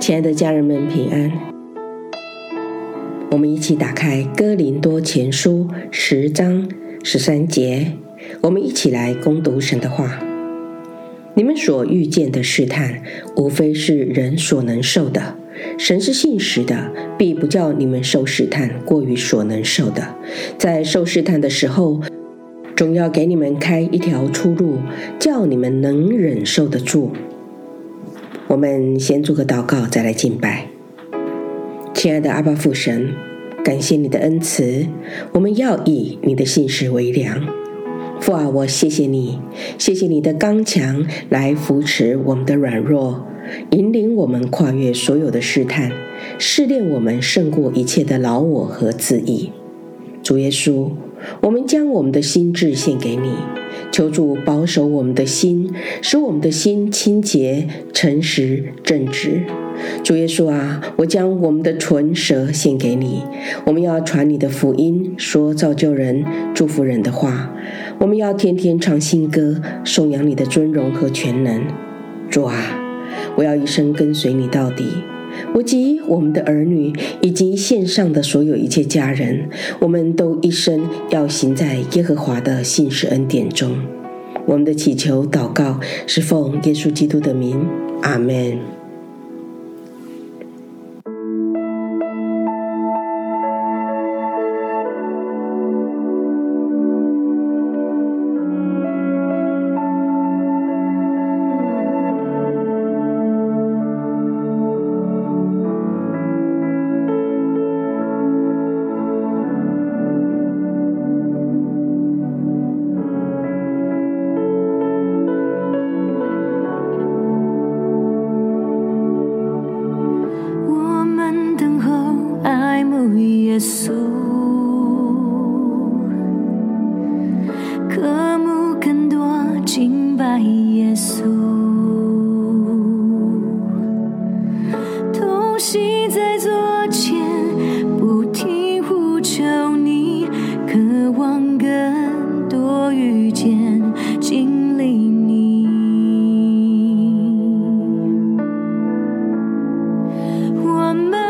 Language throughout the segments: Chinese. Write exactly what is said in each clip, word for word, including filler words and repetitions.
亲爱的家人们平安，我们一起打开哥林多前书十章十三节，我们一起来攻读神的话。你们所遇见的试探，无非是人所能受的。神是信实的，必不叫你们受试探过于所能受的。在受试探的时候，总要给你们开一条出路，叫你们能忍受得住。我们先做个祷告，再来敬拜。亲爱的阿爸父神，感谢你的恩慈，我们要以你的信实为粮。父啊，我谢谢你，谢谢你的刚强来扶持我们的软弱，引领我们跨越所有的试探，试炼我们胜过一切的老我和自义。主耶稣，我们将我们的心志献给你，求主保守我们的心，使我们的心清洁、诚实、正直。主耶稣啊，我将我们的唇舌献给你，我们要传你的福音，说造就人、祝福人的话。我们要天天唱新歌，颂扬你的尊荣和全能。主啊，我要一生跟随你到底。我及我们的儿女以及线上的所有一切家人，我们都一生要行在耶和华的信实恩典中。我们的祈求祷告是奉耶稣基督的名，阿们。 耶稣，渴慕更多敬拜耶稣，痛惜在左前，不停呼求你，渴望更多遇见经历你。我们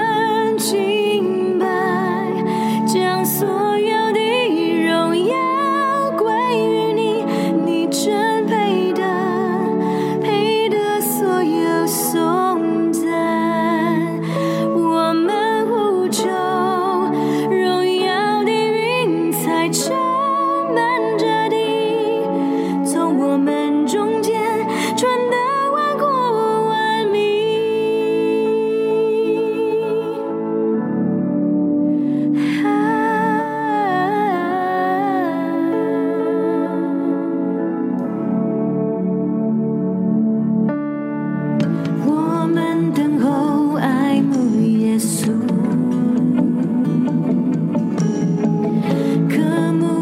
所有的荣耀归于你，你真配得，配得所有颂赞。我们呼求，荣耀的云彩充满着地，从我们中间传得万国万民。渴慕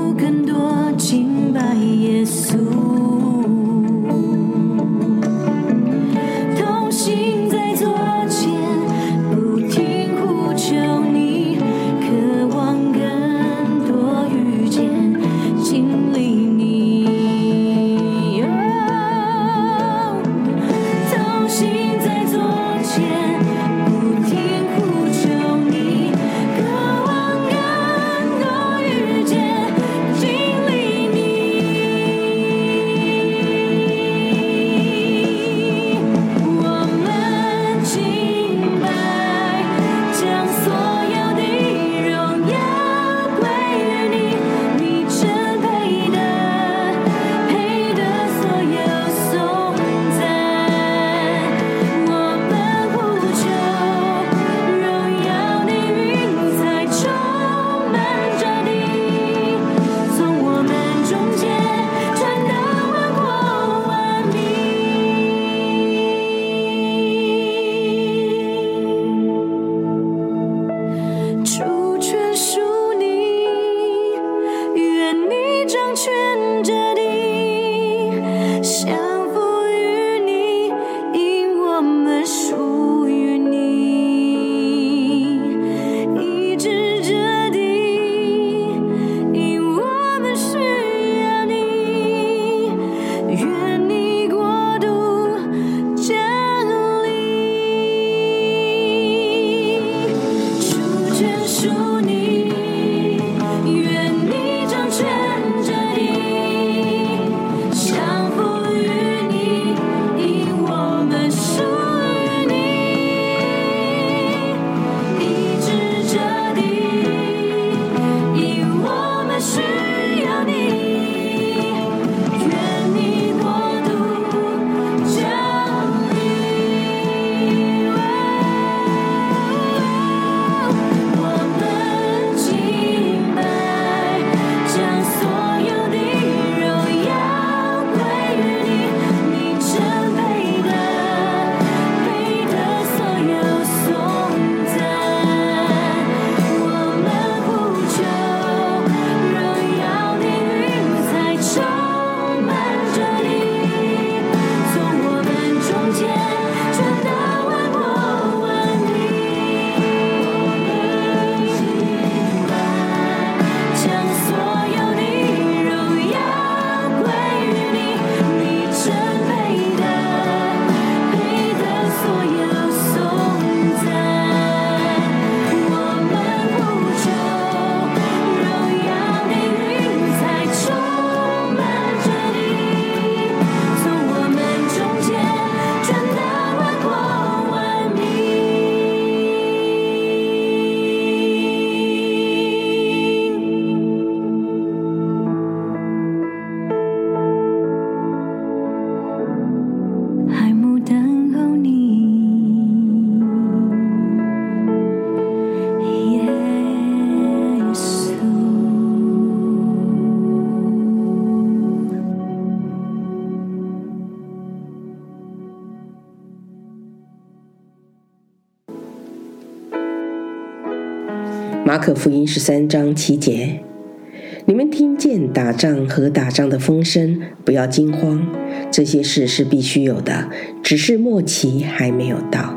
马可福音十三章七节，你们听见打仗和打仗的风声，不要惊慌，这些事是必须有的，只是末期还没有到。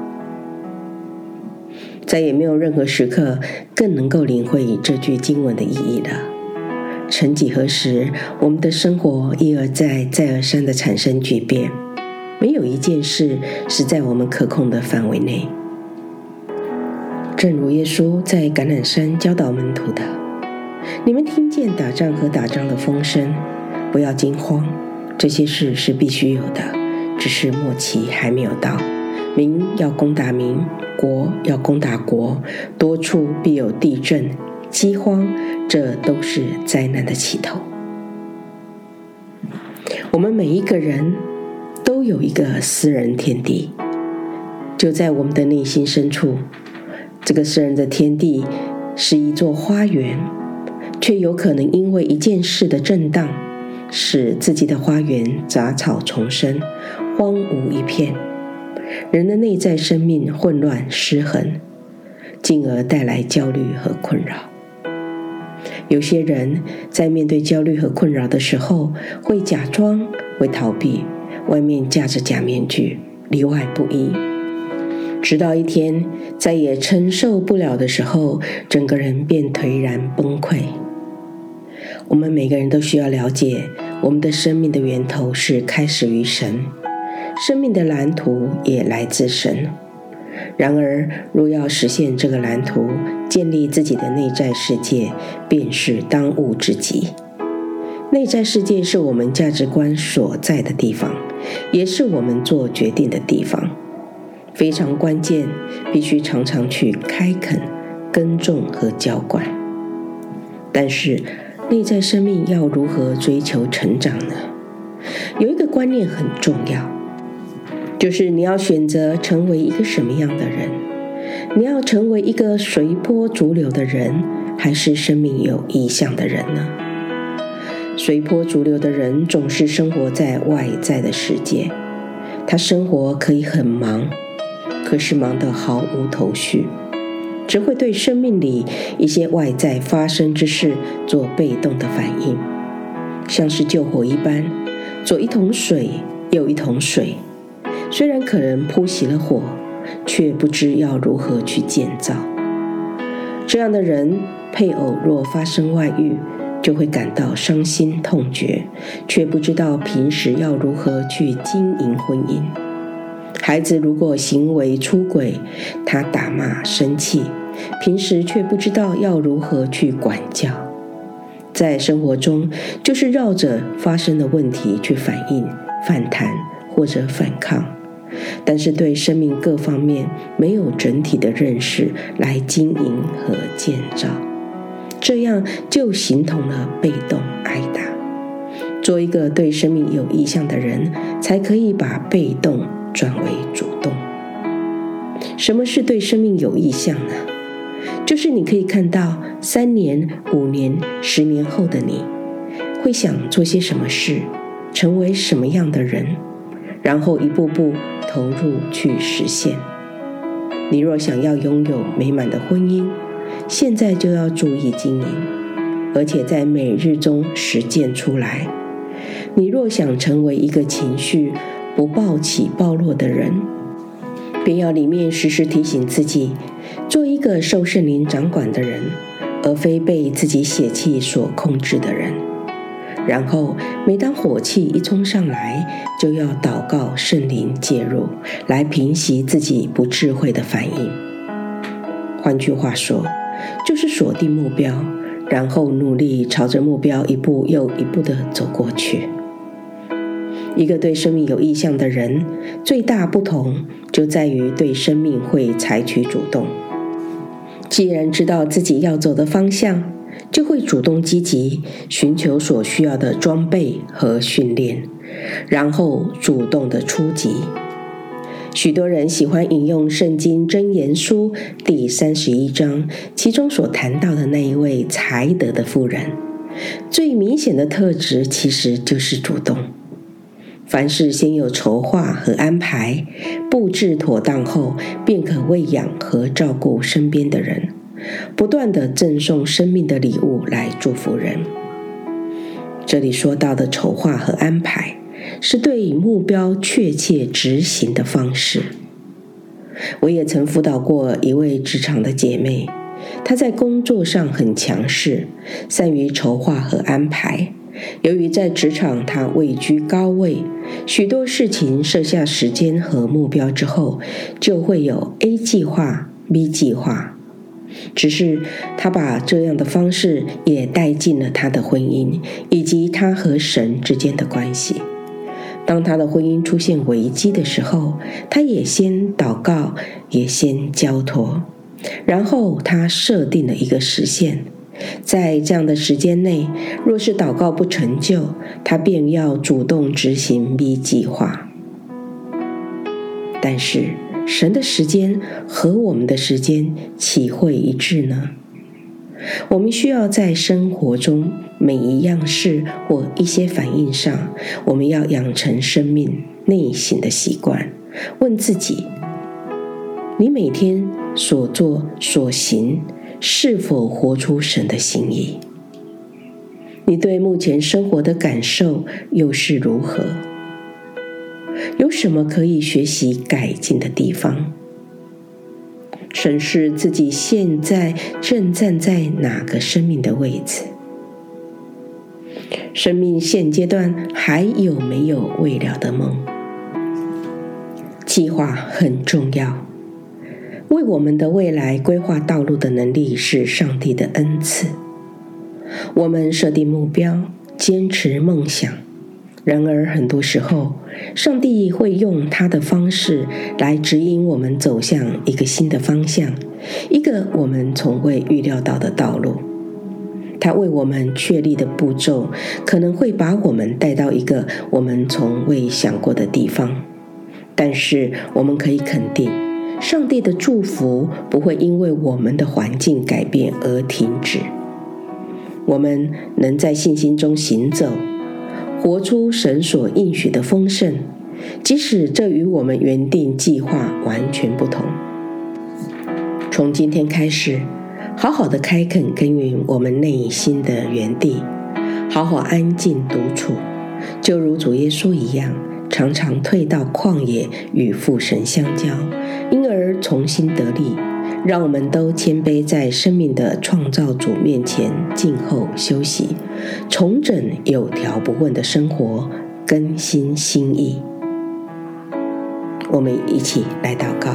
再也没有任何时刻更能够领会这句经文的意义了。曾几何时，我们的生活一而再再而三地产生巨变，没有一件事是在我们可控的范围内。正如耶稣在橄榄山教导门徒的，你们听见打仗和打仗的风声，不要惊慌，这些事是必须有的，只是末期还没有到。民要攻打民，国要攻打国，多处必有地震、饥荒，这都是灾难的起头。我们每一个人都有一个私人天地，就在我们的内心深处。这个私人的天地是一座花园，却有可能因为一件事的震荡，使自己的花园杂草丛生，荒芜一片。人的内在生命混乱失衡，进而带来焦虑和困扰。有些人在面对焦虑和困扰的时候，会假装，会逃避，外面架着假面具，里外不一。直到一天再也承受不了的时候，整个人便颓然崩溃。我们每个人都需要了解，我们的生命的源头是开始于神，生命的蓝图也来自神。然而，若要实现这个蓝图，建立自己的内在世界，便是当务之急。内在世界是我们价值观所在的地方，也是我们做决定的地方，非常关键，必须常常去开垦、耕种和浇灌。但是，内在生命要如何追求成长呢？有一个观念很重要，就是你要选择成为一个什么样的人？你要成为一个随波逐流的人，还是生命有意向的人呢？随波逐流的人总是生活在外在的世界，他生活可以很忙，可是忙得毫无头绪，只会对生命里一些外在发生之事做被动的反应，像是救火一般，左一桶水，右一桶水，虽然可能扑熄了火，却不知要如何去建造。这样的人，配偶若发生外遇，就会感到伤心痛绝，却不知道平时要如何去经营婚姻。孩子如果行为出轨，他打骂生气，平时却不知道要如何去管教。在生活中，就是绕着发生的问题去反应、反弹或者反抗，但是对生命各方面没有整体的认识来经营和建造，这样就形同了被动挨打。做一个对生命有意向的人，才可以把被动转为主动。什么是对生命有意向呢？就是你可以看到三年、五年、十年后的你，会想做些什么事，成为什么样的人，然后一步步投入去实现。你若想要拥有美满的婚姻，现在就要注意经营，而且在每日中实践出来。你若想成为一个情绪不暴起暴落的人，便要里面时时提醒自己，做一个受圣灵掌管的人，而非被自己血气所控制的人。然后每当火气一冲上来，就要祷告圣灵介入，来平息自己不智慧的反应。换句话说，就是锁定目标，然后努力朝着目标一步又一步地走过去。一个对生命有意向的人，最大不同就在于对生命会采取主动。既然知道自己要走的方向，就会主动积极寻求所需要的装备和训练，然后主动的出击。许多人喜欢引用圣经箴言书第三十一章，其中所谈到的那一位才德的妇人，最明显的特质其实就是主动。凡事先有筹划和安排，布置妥当后，便可喂养和照顾身边的人， 不断地赠送生命的礼物来祝福人。这里说到的筹划和安排，是对目标确切执行的方式。我也曾辅导过一位职场的姐妹，她在工作上很强势，善于筹划和安排。由于在职场她位居高位，许多事情设下时间和目标之后，就会有 A 计划、B 计划。只是她把这样的方式也带进了她的婚姻，以及她和神之间的关系。当她的婚姻出现危机的时候，她也先祷告，也先交托，然后她设定了一个时限。在这样的时间内，若是祷告不成就，她便要主动执行 B 计划。但是神的时间和我们的时间岂会一致呢？我们需要在生活中每一样事或一些反应上，我们要养成生命内省的习惯，问自己：你每天所做所行是否活出神的心意？你对目前生活的感受又是如何？有什么可以学习改进的地方？审视自己现在正站在哪个生命的位置？生命现阶段还有没有未了的梦？计划很重要，为我们的未来规划道路的能力是上帝的恩赐。我们设定目标，坚持梦想，然而很多时候，上帝会用他的方式来指引我们走向一个新的方向，一个我们从未预料到的道路。他为我们确立的步骤，可能会把我们带到一个我们从未想过的地方。但是我们可以肯定，上帝的祝福不会因为我们的环境改变而停止。我们能在信心中行走，活出神所应许的丰盛，即使这与我们原定计划完全不同。从今天开始，好好的开垦耕耘我们内心的园地，好好安静独处，就如主耶稣一样，常常退到旷野与父神相交，因而重新得力。让我们都谦卑在生命的创造主面前静候休息，重整有条不紊的生活，更新心意。我们一起来祷告。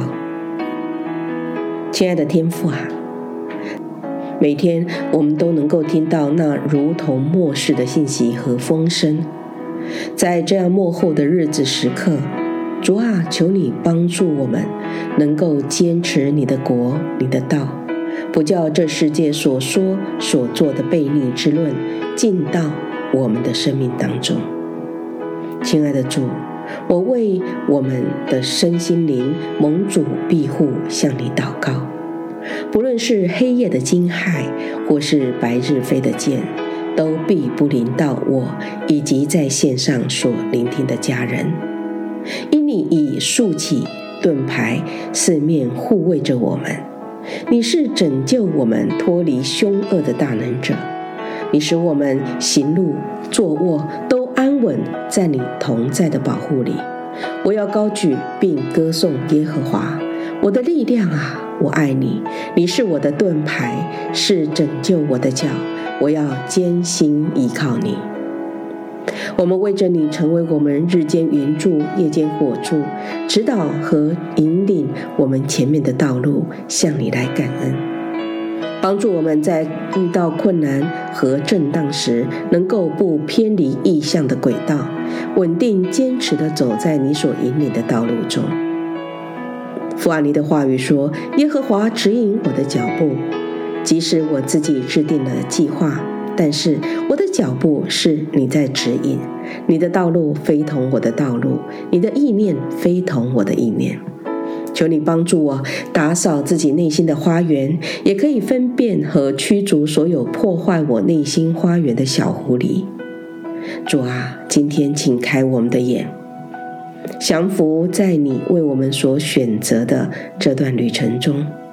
亲爱的天父啊，每天我们都能够听到那如同末世的信息和风声，在这样末后的日子时刻，主啊，求你帮助我们能够坚持你的国，你的道，不叫这世界所说所做的悖逆之论进到我们的生命当中。亲爱的主，我为我们的身心灵蒙主庇护向你祷告，不论是黑夜的惊骇，或是白日飞的箭，都必不临到我以及在线上所聆听的家人。因你已竖起盾牌，四面护卫着我们。你是拯救我们脱离凶恶的大能者，你使我们行路坐卧都安稳在你同在的保护里。我要高举并歌颂耶和华，我的力量啊，我爱你。你是我的盾牌，是拯救我的脚，我要坚心依靠你。我们为着你成为我们日间云柱夜间火柱，指导和引领我们前面的道路，向你来感恩，帮助我们在遇到困难和震荡时，能够不偏离意向的轨道，稳定坚持地走在你所引领的道路中。父啊，你的话语说，耶和华指引我的脚步，即使我自己制定了计划，但是我的脚步是你在指引，你的道路非同我的道路，你的意念非同我的意念。求你帮助我打扫自己内心的花园，也可以分辨和驱逐所有破坏我内心花园的小狐狸。主啊，今天请开我们的眼，降服在你为我们所选择的这段旅程中，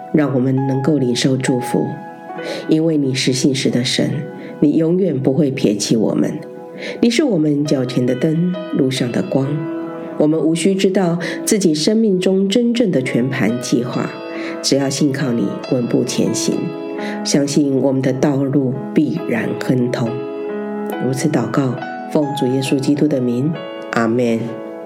让我们能够领受祝福。因为你是信实的神，你永远不会撇弃我们。你是我们脚前的灯，路上的光。我们无需知道自己生命中真正的全盘计划，只要信靠你，稳步前行，相信我们的道路必然亨通。如此祷告，奉主耶稣基督的名，阿们。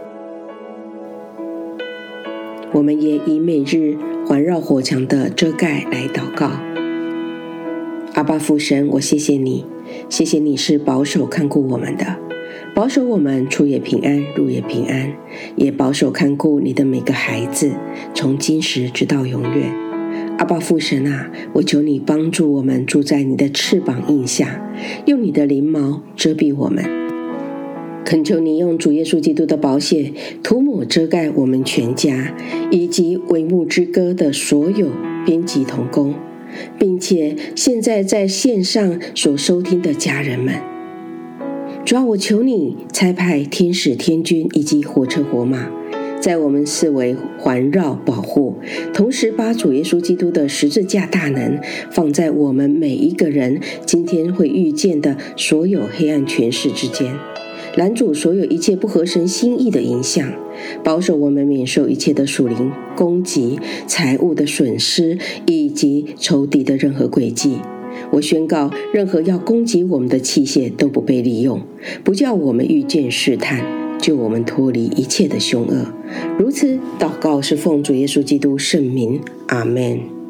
我们也以每日环绕火墙的遮盖来祷告。阿爸父神，我谢谢你，谢谢你是保守看顾我们的，保守我们出也平安，入也平安，也保守看顾你的每个孩子，从今时直到永远。阿爸父神啊，我求你帮助我们住在你的翅膀荫下，用你的翎毛遮蔽我们。恳求你用主耶稣基督的宝血涂抹遮盖我们全家，以及为牧之歌的所有编辑同工，并且现在在线上所收听的家人们。主啊，我求你差派天使天军以及火车火马，在我们四围环绕保护，同时把主耶稣基督的十字架大能放在我们每一个人今天会遇见的所有黑暗权势之间，拦阻所有一切不合神心意的影响，保守我们免受一切的属灵攻击、财物的损失以及仇敌的任何诡计。我宣告，任何要攻击我们的器械都不被利用，不叫我们遇见试探，救我们脱离一切的凶恶。如此祷告是奉主耶稣基督圣名，阿们。